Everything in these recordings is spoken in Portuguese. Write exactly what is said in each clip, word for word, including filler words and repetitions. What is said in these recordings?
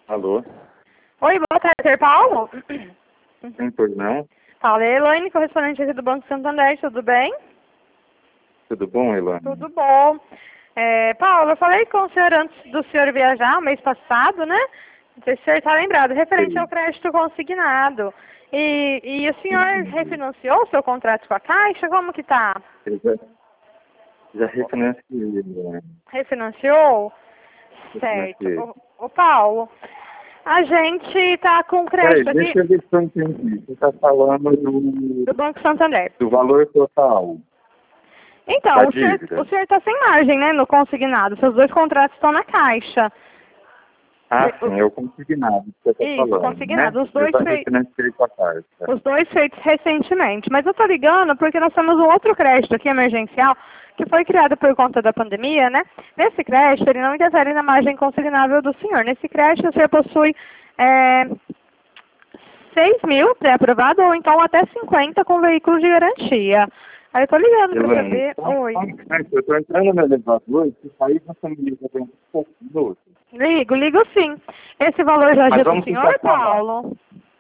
Alô? Oi, boa tarde, senhor Paulo? Sim, pois não? Fala, é Elaine, correspondente aqui do Banco Santander, tudo bem? Tudo bom, Elane? Tudo bom. É, Paulo, eu falei com o senhor antes do senhor viajar, mês passado, né? Não sei se o senhor está lembrado, referente Sim. ao crédito consignado. E, e o senhor refinanciou o seu contrato com a Caixa? Como que tá? Eu já, já refinanciei, Elane. Refinanciou? Certo. Refinanciei. Ô, ô Paulo, a gente está com Peraí, crédito aqui deixa eu ver se eu entendi. Você está falando do, do Banco Santander. do valor total da Então, o senhor dívida. o senhor está sem margem, né, no consignado. Seus dois contratos estão na Caixa. Ah, sim, é o consignado que você está Isso, falando, né? consignado. Os Eu dois, já fei refinanciei com a Caixa. os dois feitos recentemente. Mas eu estou ligando porque nós temos um outro crédito aqui emergencial que foi criado por conta da pandemia, né? Nesse crédito, ele não interfere na margem consignável do senhor. Nesse crédito, o senhor possui é, seis mil pré-aprovado ou então até cinquenta com veículo de garantia. Aí eu estou ligando para Elane, saber... só, Oi. só um instante, eu estou entrando no elevador e se sair você me liga dentro de poucos minutos. Ligo, ligo sim. Esse valor já Mas ajuda o vamos senhor, tentar falar. Paulo? O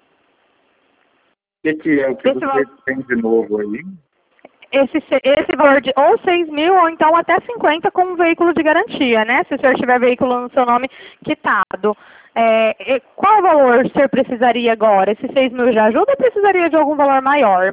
que, que é o que Esse, você val tem de novo aí? esse, se- esse valor de ou seis mil ou então até cinquenta com um veículo de garantia, né? Se o senhor tiver veículo no seu nome quitado. É, e qual valor o senhor precisaria agora? Esse seis mil já ajuda ou precisaria de algum valor maior?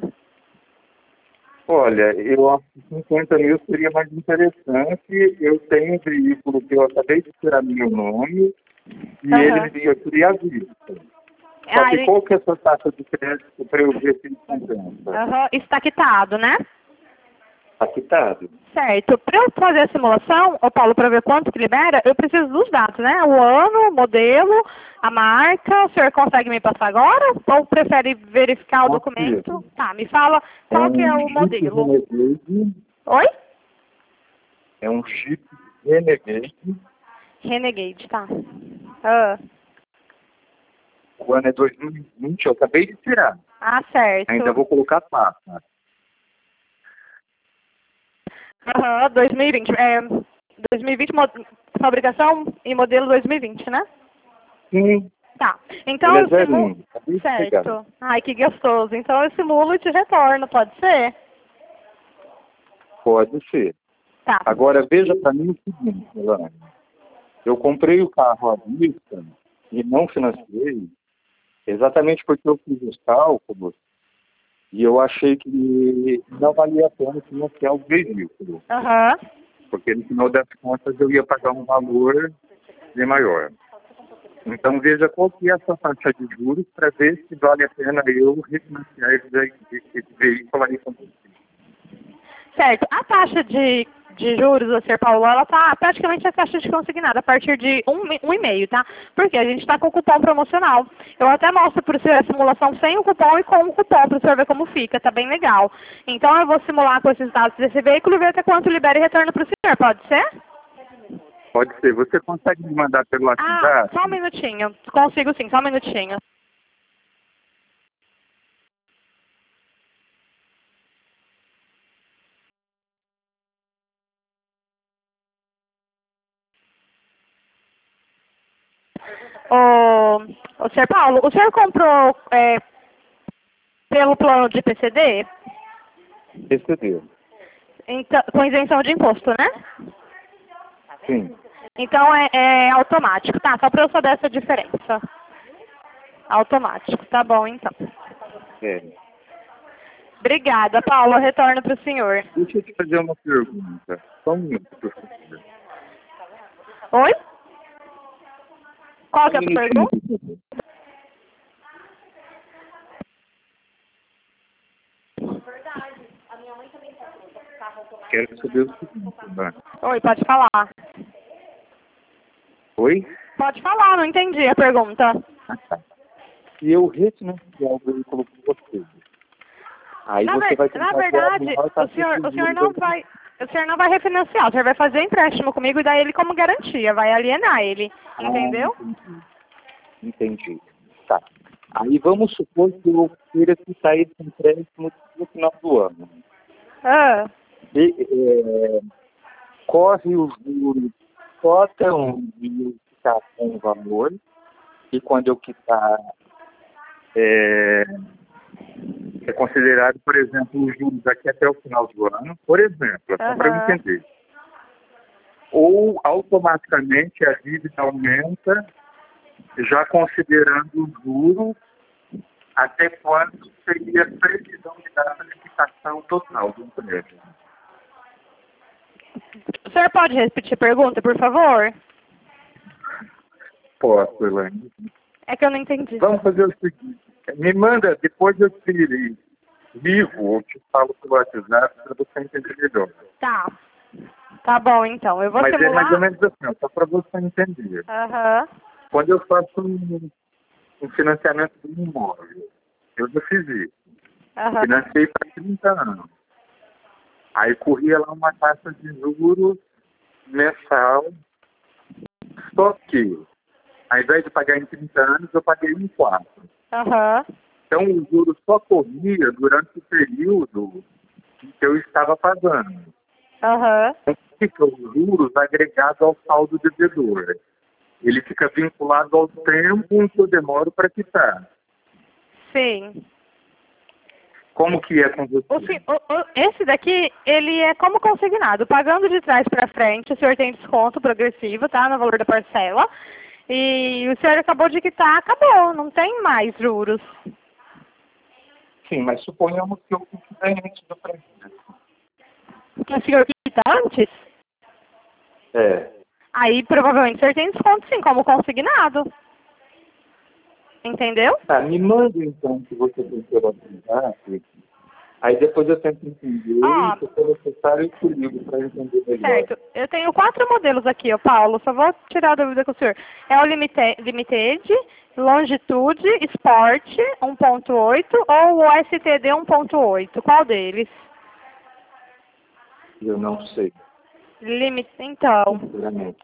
Olha, eu acho que cinquenta mil seria mais interessante. Eu tenho um veículo que eu acabei de tirar meu nome e Aham. ele eu queria a vista. Só Ah, que ele, qual que é a sua taxa de crédito para eu ver se ele compensa? aham, está quitado, né? Está quitado. Certo. Para eu fazer a simulação, ô Paulo, para ver quanto que libera, eu preciso dos dados, né? O ano, o modelo, a marca. O senhor consegue me passar agora? Ou prefere verificar o documento? Consigo. Tá, me fala É qual que é um o Jeep modelo. Renegade. Oi? É um Jeep Renegade. Renegade, tá. Ah, O ano é dois mil e vinte, eu acabei de tirar. ah certo. Ainda vou colocar a taxa. Aham, dois mil e vinte. É, dois mil e vinte, mo- fabricação e modelo dois mil e vinte, né? Sim, Tá. ele Então é eu simulo... zerinho. Acabei de pegar. Certo. Ai, que gostoso. Então eu simulo e te retorno, pode ser? Pode ser. Tá. Agora, veja para mim o seguinte, Elane. Eu comprei o carro à vista e não financiei, exatamente porque eu fiz os cálculos e eu achei que não valia a pena financiar o veículo, Aham. porque no final das contas eu ia pagar um valor bem maior. Então, veja qual que é a sua taxa de juros para ver se vale a pena eu refinanciar esse, ve- esse veículo aí com você. Certo. A taxa de, de juros, ô senhor Paulo, ela tá praticamente a taxa de consignado, a partir de um, mi- um e meio, tá? Porque a gente está com o cupom promocional. Eu até mostro para o senhor a simulação sem o cupom e com o cupom, para o senhor ver como fica, tá bem legal. Então eu vou simular com esses dados desse veículo e ver até quanto libera e retorno para o senhor, pode ser? Pode ser. Você consegue me mandar pelo Ah, WhatsApp? só um minutinho. Consigo sim, só um minutinho. Ô, ô senhor Paulo, o senhor comprou é, pelo plano de P C D? Recebeu. Então, com isenção de imposto, né? Sim. Então é, é automático, tá? Só para eu saber essa diferença. Automático, tá bom então. É. Obrigada, Paulo. Eu retorno para o senhor. Deixa eu te fazer uma pergunta. Só um minuto, por favor. Oi? Qual Só que um é a minutinho, pergunta? por favor. Quero saber o seguinte, né? Oi, pode falar. Oi? Pode falar, não entendi a pergunta. Ah, tá. Se eu refinanciar o veículo com você, aí Na, você ver- vai ter na que fazer a verdade, menor o taxa senhor, de o senhor juros não aí. vai, o senhor não vai refinanciar, o senhor vai fazer empréstimo comigo e dar ele como garantia, vai alienar ele, Ah, entendeu? entendi. Entendi. Tá. Aí vamos supor que eu queira quitar esse empréstimo no final do ano. Ah, E, é, corre os juros só até onde eu ficar com o valor, que quando eu quitar, é, é considerado, por exemplo, os juros daqui até o final do ano, por exemplo, é só para eu Aham. entender. Ou automaticamente a dívida aumenta, já considerando o juro, até quando seria a previsão de data de quitação total do empréstimo. O senhor pode repetir a pergunta, por favor? Posso, Elaine. É que eu não entendi. Vamos fazer o seguinte, me manda, depois eu tire vivo, eu te falo pelo WhatsApp para você entender melhor. Tá. Tá bom, então. Eu vou Mas simular... é mais ou menos assim, ó, só para você entender. Aham. Quando eu faço um, um financiamento de um imóvel, eu já fiz isso. Aham. Financei para trinta anos. Aí corria lá uma taxa de juros mensal, só que, ao invés de pagar em trinta anos, eu paguei em quatro. Aham. Então, o juro só corria durante o período que eu estava pagando. Aham. Então, fica os juros agregados ao saldo devedor. Ele fica vinculado ao tempo em que eu demoro para quitar. Sim. Como que é com você? O, se- o- o- esse daqui, ele é como consignado. Pagando de trás para frente, o senhor tem desconto progressivo, tá? No valor da parcela. E o senhor acabou de quitar, acabou. Não tem mais juros. Sim, mas suponhamos que eu fique bem antes do preço. O senhor quita antes? É. Aí provavelmente o senhor tem desconto sim, como consignado. Entendeu? Tá, me manda então que você tem pela WhatsApp. Aí depois eu tento entender Ó. e se for necessário eu te ligo para entender melhor. Certo. Eu tenho quatro modelos aqui, ó, Paulo. Só vou tirar a dúvida com o senhor. É o Limite- Limited, Longitude, Sport um ponto oito ou o S T D um ponto oito? Qual deles? Eu não sei, Limite, então. sinceramente.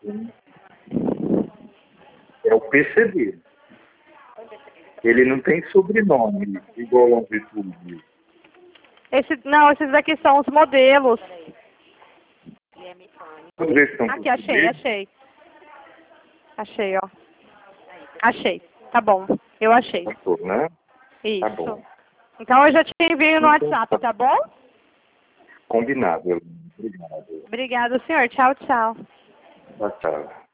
É o P C D. Ele não tem sobrenome igual ao Longitude. Esse, não, esses daqui são os modelos. Vamos ver se são Aqui, achei, portugueses. achei. Achei, ó. Achei. Tá bom. Eu achei. Passou, né? Isso. Tá bom. Então eu já te envio no Então, WhatsApp, tá bom? Combinado. Obrigado. Obrigada, senhor. Tchau, tchau. Tchau, tchau.